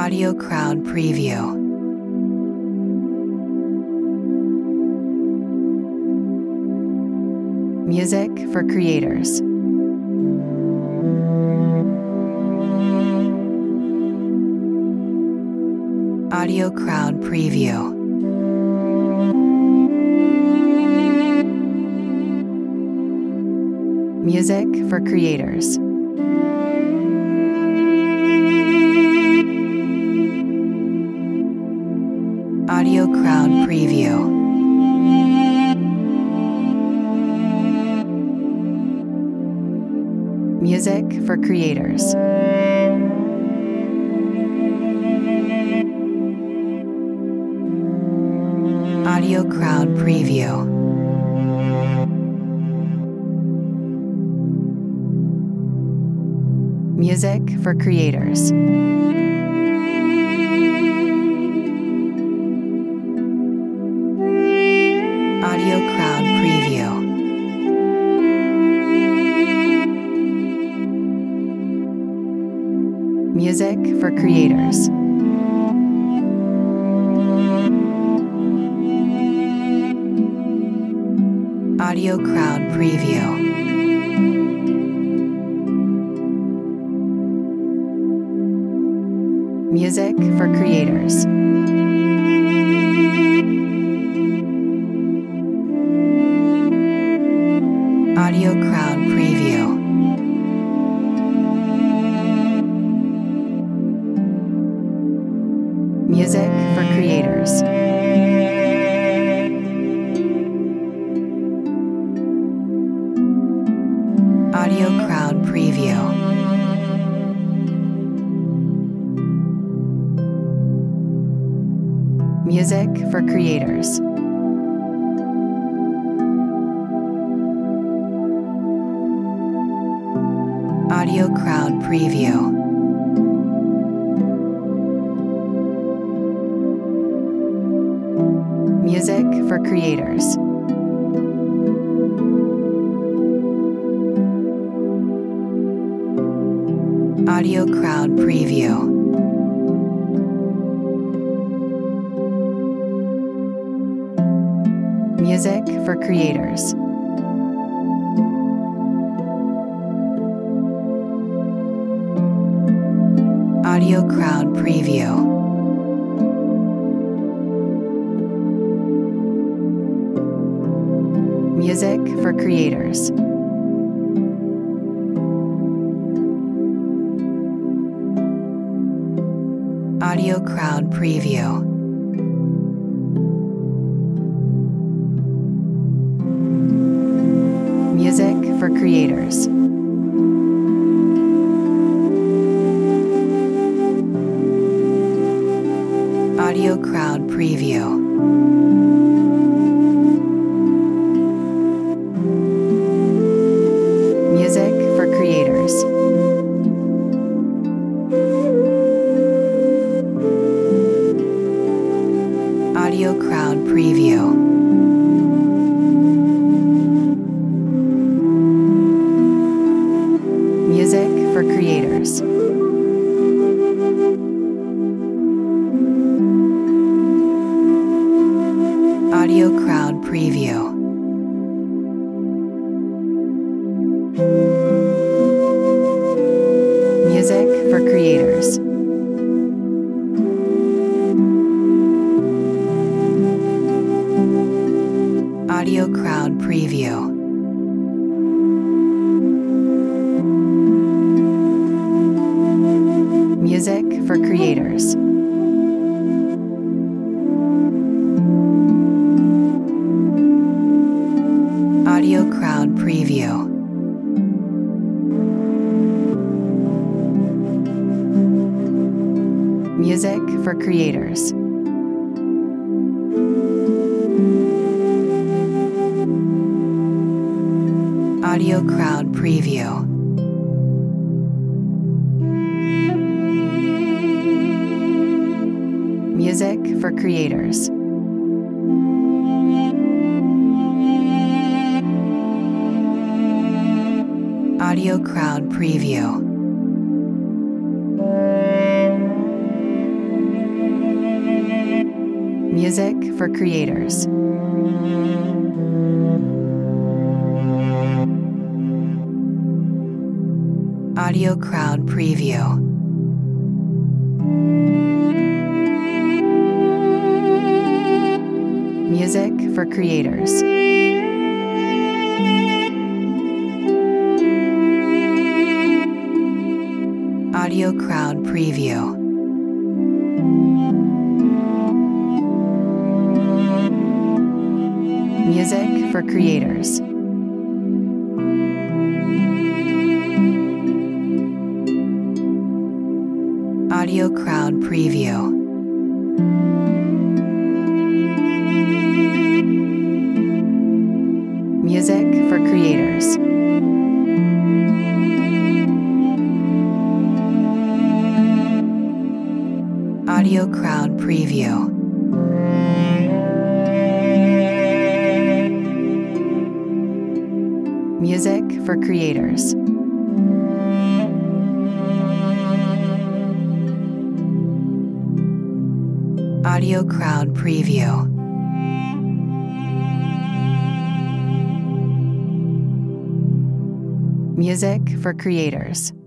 Audio Crowd Preview. Music for creators. Audio Crowd Preview. Music for creators. Audio Crowd Preview. Music for creators. Audio Crowd Preview. Music for creators. Audio Crowd Preview. Music for creators. Audio Crowd Preview. Music for creators. Audio Crowd Preview. Music for creators. Audio Crowd Preview. Music for creators. Audio Crowd Preview. Music for creators. Audio Crowd Preview. Music for creators. Audio Crowd Preview. Music for creators. Audio Crowd Preview. Music for creators. Audio Crowd Preview. Music for creators. Audio Crowd Preview. Music for creators. Audio Crowd Preview. Music for creators. Audio Crowd Preview. Music for creators. Audio Crowd Preview. Music for creators. Audio Crowd Preview. Music for creators. Audio Crowd Preview. Music for creators. Audio Crowd Preview. Music for creators. Audio Crowd Preview. Music for creators. Audio Crowd Preview. Music for creators. Audio Crowd Preview. Music for creators. Audio Crowd Preview. Music for creators.